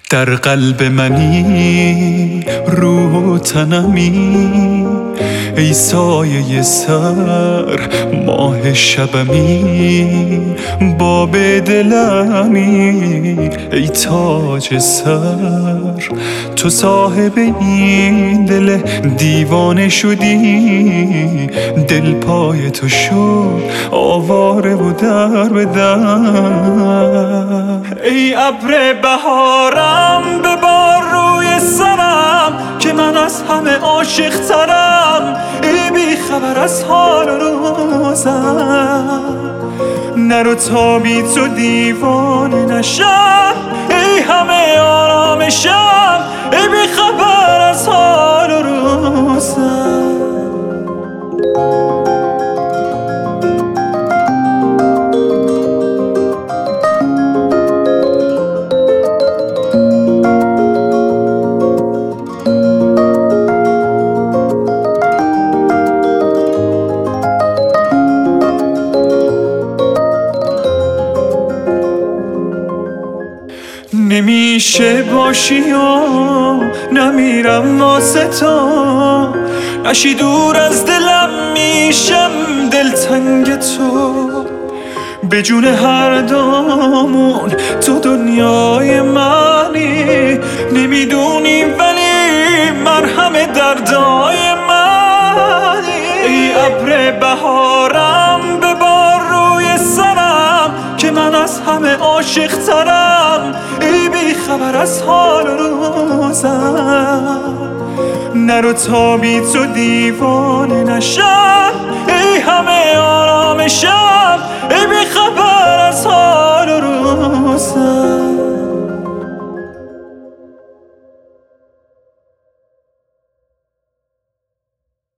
در قلب منی، روح و تنمی، ای سایه سر ماه شبمی، باب دلمی ای تاج سر. تو صاحب این دل دیوانه شدی، دل پای تو شد آواره و در به در. ای ابر بهارم ببار روی سرم، که من از همه عاشق ترم. ای بی خبر از حال روزم، نرو تا بی تو دیوانه نشم. ای همه آرامشم، ای بی خبر از حال روزم. نمیشه باشی و نمیرم واسه تو، نشی دور از دلم میشم دلتنگ تو. به جون هر دومون تو دنیای منی، نمیدونی ولی مرهم دردای منی. ای ابر بهارم ببار روی سرم، که من از همه عاشق ترم. ای بی خبر از حال روزم، نرو تا بی تو دیوانه نشم. ای همه آرامشم، ای بی خبر از حال روزم.